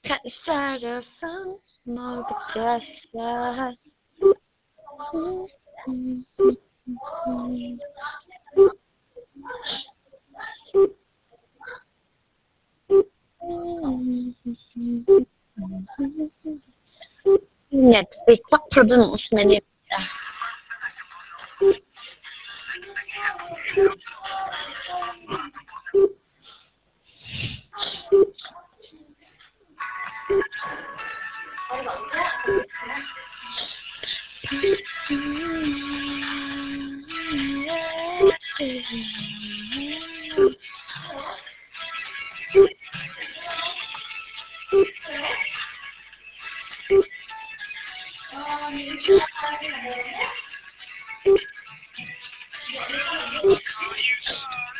Cut the starter from more but just Netflix, what problems many